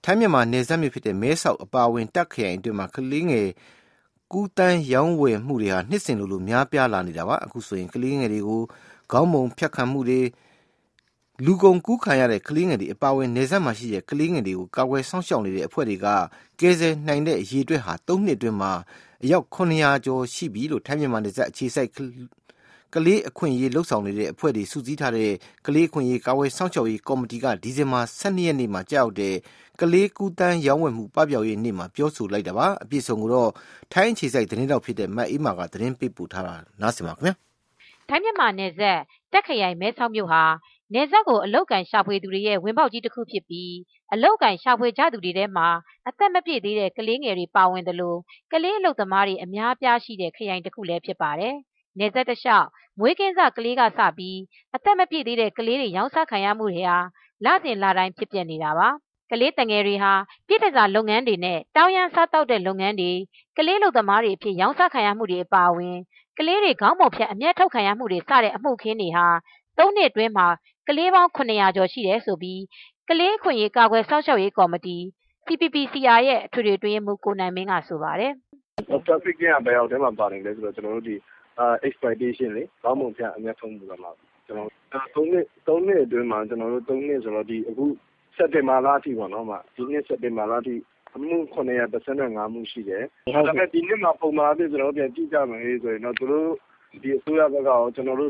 ထိုင်းမြန်မာနယ်စပ်မြို့ဖြစ်တဲ့မဲဆောက်အပါအဝင်တပ်ခရိုင်အတွင်းမှာကလေးငယ်ကူးတန်းရောင်းဝယ်မှုတွေဟာနှစ်စဉ်လိုများပြားလာနေတာပါအခုဆိုရင်ကလေးငယ်တွေကိုခေါင်းပုံဖြတ်ခံမှုတွေလူကုန်ကူးခံရတဲ့ကလေးငယ်တွေအပါအဝင်နယ်စပ်မှာရှိတဲ့ကလေးငယ်တွေကိုကာကွယ်စောင့်ရှောက်နေတဲ့အဖွဲ့တွေကကယ်ဆယ်နိုင်တဲ့အရေအတွက်ဟာ3နှစ်အတွင်းမှာအယောက်900ကျော်ရှိပြီလို့ထိုင်းမြန်မာနယ်စပ်အခြေစိုက်ကလေးအခွင့်အရေးလှုပ်ဆောင်နေတဲ့အဖွဲ့တွေစုစည်းထားတဲ့ကလေးအခွင့်အရေးကာကွယ်စောင့်ရှောက်ရေးကော်မတီကဒီဇင်ဘာ12ရက်နေ့မှာကြောက်တဲ့ကလေးကူးတန်းရောင်းဝယ်မှုပပျောက်ရေးနေ့မှာပြောဆိုလိုက်တာပါအပြည့်စုံကိုတော့ထိုင်းအခြေစိုက်သတင်းတောက်ဖြစ်တဲ့မတ်အေးမာကသတင်းပေးပို့ထားတာနားဆင်ပါခင်ဗျာထိုင်းမြန်မာနယ်စပ်တက်ခရိုင်မဲဆောက်မြို့ဟာနယ်စပ်ကိုအလုတ်ကန်ရှာဖွေသူတွေရဲ့ဝင်ပေါက်ကြီးတစ်ခုဖြစ်ပြီးအလုတ်ကန်ရှာဖွေကြသူတွေထဲမှာအသက်မပြည့်သေးတဲ့ကလေးငယ်တွေပါဝင်တယ်လို့ကလေးအလုတ်သမားတွေအများပြားရှိတဲ့ခရိုင်တစ်ခုလည်းဖြစ်ပါတယ်နယ်စပ်တစ်လျှောက်မွေးကင်းစကလေးကစပြီးအသက်မပြည့်သေးတဲ့ကလေးတွေရောင်းစားခံရမှုတွေဟာလစဉ်လတိုင်းဖြစ်ပျက်နေတာပါကလေးတငယ်တွေဟာပြည်ထစာလုပ်ငန်းတွေနဲ့တောင်းရမ်းစားတောက်တဲ့လုပ်ငန်းတွေကလေးလုပ်သမားတွေအဖြစ်ရောင်းစားခံရမှုတွေအပါအဝင်ကလေးတွေခေါင်းပုံဖြတ်အမျက်ထုတ်ခံရမှုတွေစတဲ့အမှုခင်းတွေဟာ3နှစ်အတွင်းမှာကလေးပေါင်း900ကျော်ရှိတယ်ဆိုပြီးကလေးအခွင့်အရေးကာကွယ်စောင့်ရှောက်ရေးကော်မတီ CPPCR ရဲ့အထွေထွေအတွင်းရေးမှူးကိုနိုင်မင်းကဆိုပါတယ်။ trafficking ကဘယ်အောက်ထဲမှာပါတယ်လဲဆိုတော့ကျွန်တော်တို့ဒီexploitation လေခေါင်းပုံဖြတ်အမျက်ထုတ်မှုကမှာကျွန်တော်3နှစ်အတွင်းမှာကျွန်တော်တို့3နှစ်ဆိုတော့ဒီအခုစက်တင်ဘာလအထိပေါ့နော်ဒီနှစ်စက်တင်ဘာလအထိအမှု935မှုရှိတယ်။ဒါပေမဲ့ဒီနှစ်မှာပုံမှန်အဖြစ်ကျွန်တော်တို့ပြန်ကြည့်ကြမယ်ဆိုရင်တော့သူတို့ဒီအစိုးရဘက်ကရောကျွန်တော်တို့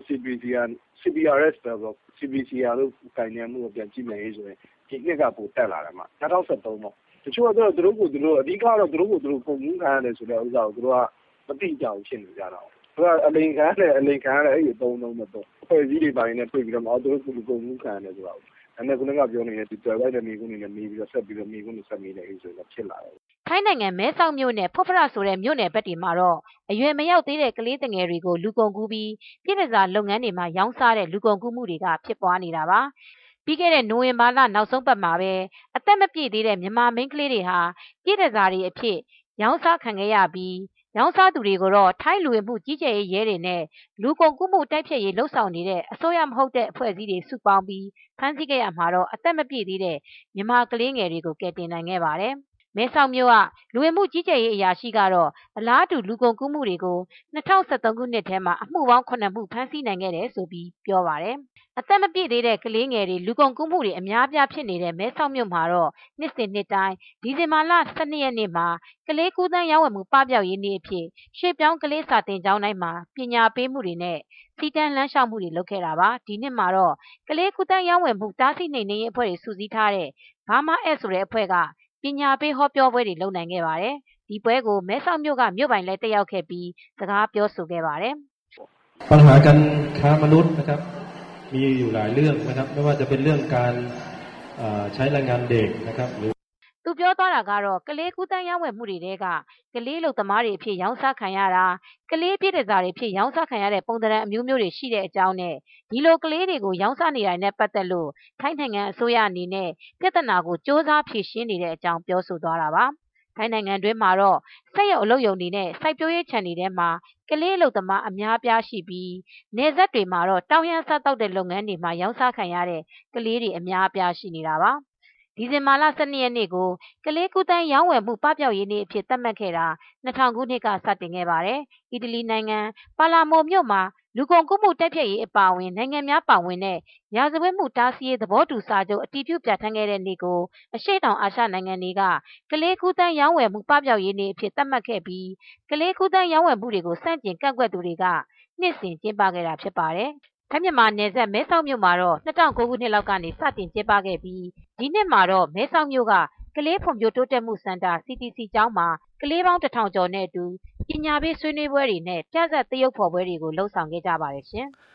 CPRS ပဲပေါ့ CPCR လို့ကိုင်နေမှုကိုပြန်ကြည့်မယ်ဆိုရင်ဒီနှစ်ကပိုတက်လာတယ်မှာ2013ပေါ့တချို့ကတော့သူတို့ကိုသူတို့အဓိကတော့သူတို့ကိုသူတို့ပုံမှုခံရတယ်ဆိုတဲ့ဥစ္စာကိုသူတို့ကမသိကြဘူးဖြစ်နေကြတာ။သူကအလိန်ခံရတယ်အဲ့ဒီအသုံးလုံးမတော့အဖွဲ့အစည်းတွေပိုင်းနဲ့တွေ့ပြီးတော့သူတို့ကိုပုံမှုခံရတယ်ဆိုတာ။အဲ့ဒါကပြောနေတဲ့ဒီတော်လိုက်တဲ့မိကုန်းနေနဲ့မိပြီးတော့ဆက်ပြီးတော့မိကုန်းနေဆက်မိနေဆိုတော့ဖြစ်လာတယ်။ထိုင်းနိုင်ငံမဲဆောက်မြို့နယ်ဖွတ်ဖရဆိုတဲ့မြို့နယ်ဘက်တွေမှာတော့အရွယ်မရောက်သေးတဲ့ကလေးငယ်တွေကိုလူကုန်ကူးပြီးပြည်ထစာလုပ်ငန်းတွေမှာရောင်းစားတဲ့လူကုန်ကူးမှုတွေကဖြစ်ပွားနေတာပါ။ပြီးခဲ့တဲ့နိုဝင်ဘာလနောက်ဆုံးပတ်မှာပဲအသက်မပြည့်သေးတဲ့မြန်မာမိန်းကလေးတွေဟာပြည်ထစာတွေအဖြစ်ရောင်းစားခံခဲ့ရပြီးရောင်းစားသူတွေကိုတော့ထိုင်းလူဝင်မှုကြီးကြပ်ရေးရဲတွေနဲ့လူကုန်ကူးမှုတိုက်ဖျက်ရေးလှုပ်ဆောင်နေတဲ့အစိုးရမဟုတ်တဲ့အဖွဲ့အစည်းတွေစုပေါင်းပြီးဖမ်းဆီးခဲ့ရမှာတော့အသက်မပြည့်သေးတဲ့မြန်မာကလေးငယ်တွေကိုကယ်တင်နိုင်ခဲ့ပါတယ်။မဲဆောက်မြို့ကလူဝင်မှုကြီးကြပ်ရေးအရာရှိကတော့အလားတူလူကုန်ကူးမှုတွေကို2013ခုနှစ်ထဲမှာအမှုပေါင်း9မှုဖမ်းဆီးနိုင်ခဲ့တယ်ဆိုပြီးပြောပါတယ်။အသက်မပြည့်သေးတဲ့ကလေးငယ်တွေလူကုန်ကူးမှုတွေအများပြားဖြစ်နေတဲ့မဲဆောက်မြို့မှာတော့နှစ်စဉ်နှစ်တိုင်းဒီဇင်ဘာလ12ရက်နေ့မှာကလေးကူးသန်းရောင်းဝယ်မှုပပျောက်ရေးနေ့အဖြစ်ရွှေပြောင်းကလေးစာသင်ကျောင်းတိုင်းမှာပညာပေးမှုတွေနဲ့စီတန်းလမ်းလျှောက်မှုတွေလုပ်ခဲ့တာပါဒီနှစ်မှာတော့ကလေးကူးသန်းရောင်းဝယ်မှုတားဆီးနှိမ်နင်းရေးအဖွဲ့တွေစုစည်းထားတဲ့ဘာမာအက်ဆိုတဲ့အဖွဲ့ကပညာပေးဟောပြောပွဲတွေလုပ်နိုင်ခဲ့ပါတယ်ဒီပွဲကိုမဲဆောက်မြို့ကမြို့ပိုင်လည်းတက်ရောက်ခဲ့ပြီးစကားပြောဆိုခဲ့ပါတယ်ปัญหาการค้ามนุษย์นะครับมีอยู่หลายเรื่องนะครับไม่ว่าจะเป็นเรื่องการใช้แรงงานเด็กนะครับသူပြောသွားတာကတော့ကလေးကူးတန်းရောင်းဝယ်မှုတွေကကလေးလူသမားတွေအဖြစ်ရောင်းစားခံရတာကလေးပြည်ထစာတွေဖြစ်ရောင်းစားခံရတဲ့ပုံသဏ္ဍာန်အမျိုးမျိုးတွေရှိတဲ့အကြောင်းနဲ့ဒီလိုကလေးတွေကိုရောင်းစားနေတာနဲ့ပတ်သက်လို့ထိုင်းနိုင်ငံအစိုးရအနေနဲ့ပြဿနာကိုစ조사ဖြေရှင်းနေတဲ့အကြောင်းပြောဆိုသွားတာပါထိုင်းနိုင်ငံတွင်းမှာတော့စက်ရုံအလုပ်ရုံတွေနဲ့စိုက်ပျိုးရေးခြံတွေထဲမှာကလေးအလုပ်သမားအများပြားရှိပြီးနယ်စပ်တွေမှာတော့တောင်ရန်စားတောက်တဲ့လုပ်ငန်းတွေမှာရောင်းစားခံရတဲ့ကလေးတွေအများပြားရှိနေတာပါဒီဇင်ဘာလ12ရက်နေ့ကိုကလေးကူးတန်းရောင်းဝယ်မှုပပျောက်ရေးနေ့အဖြစ်သတ်မှတ်ခဲ့တာ2000ခုနှစ်ကစတင်ခဲ့ပါတယ်။အီတလီနိုင်ငံပါလာမိုမြို့မှာလူကုန်ကူးမှုတိုက်ဖျက်ရေးအပါအဝင်နိုင်ငံများပါဝင်တဲ့ရာဇဝတ်မှုတားဆီးရေးသဘောတူစာချုပ်အတည်ပြုပြဋ္ဌာန်းခဲ့တဲ့နေ့ကိုအရှေ့တောင်အာရှနိုင်ငံတွေကကလေးကူးတန်းရောင်းဝယ်မှုပပျောက်ရေးနေ့အဖြစ်သတ်မှတ်ခဲ့ပြီးကလေးကူးတန်းရောင်းဝယ်မှုတွေကိုစန့်ကျင်ကန့်ကွက်သူတွေကနှစ်စဉ်ကျင်းပခဲ့တာဖြစ်ပါတယ်။ထိုင်းမြန်မာနယ်စပ်မဲဆောက်မြို့မှာတော့2009ခုနှစ်လောက်ကနေစတင်ကျင်းပခဲ့ပြီးဒီနှစ်မှာတော့မဲဆောက်မြို့ကကလေးဖွံ့ဖြိုးတိုးတက်မှုစင်တာ CTC ကျောင်းမှာကလေးပေါင်း1000ကျော်နဲ့အတူပညာပေးဆွေးနွေးပွဲတွေနဲ့ပြဇာတ်သရုပ်ဖော်ပွဲတွေကိုလှုပ်ဆောင်ခဲ့ကြပါတယ်ရှင်။